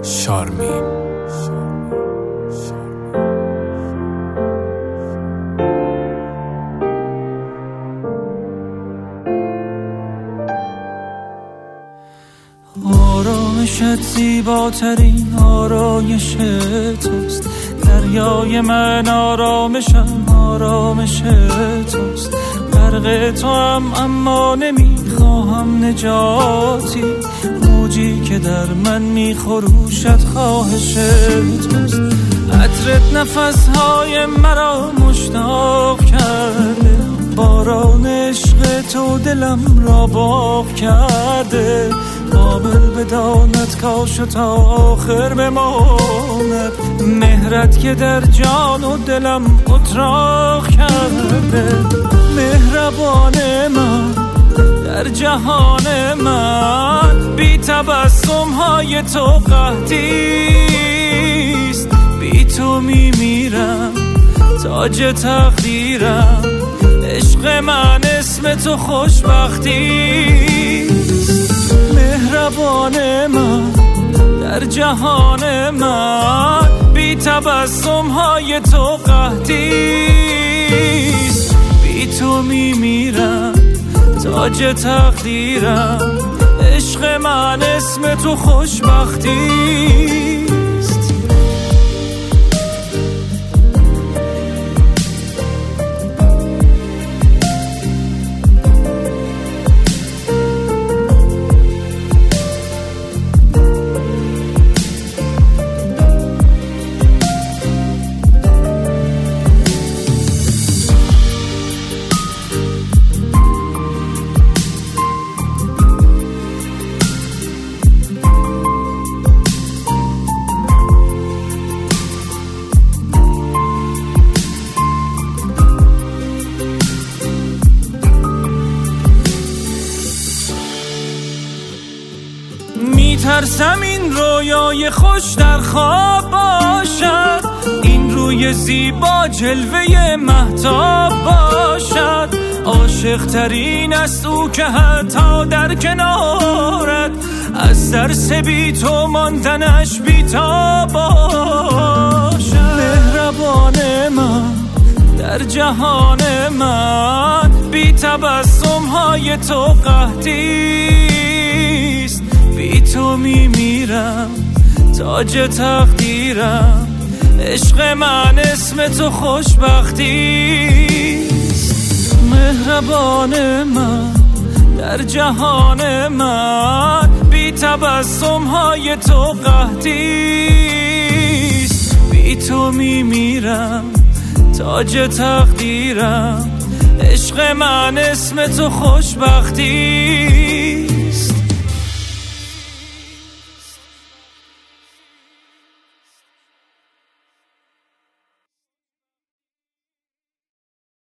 شارمین. آرامشت زیباترین آرایش توست، دریای من آرامشم آرامش توست. غرق تو هم اما نمیخواهم نجاتی، موجی که در من میخروشد خواهش توست. عطرت نفسهای مرا مشتاق کرده، باران عشق تو دلم را باغ کرده. قابل بداند کاش تا آخر بماند، مهرت که در جان و دلم اتراق کرده. مهربان من در جهان من، بی تبسم های تو قحطیست. بی تو میمیرم تاج تقدیرم، عشق من اسم تو خوشبختیست. مهربان من در جهان من، بی تبسم های تو قحطیست. بی تو میمیرم تاج تقدیرم، عشق من اسم تو خوشبختیست. میترسم این رویای خوش در خواب باشد، این روی زیبا جلوه مهتاب باشد. عاشق ترین است او که حتی در کنارت، از ترس بی تو ماندنش بی‌تاب باشد. مهربان من در جهان من، بی تبسم های تو قحطیست. بی تو میمیرم تاج تقدیرم، عشق من اسم تو خوشبختیست. مهربان من در جهان من، بی تبسم های تو قحطیست. بی تو میمیرم تاج تقدیرم، عشق من اسم تو خوشبختیست.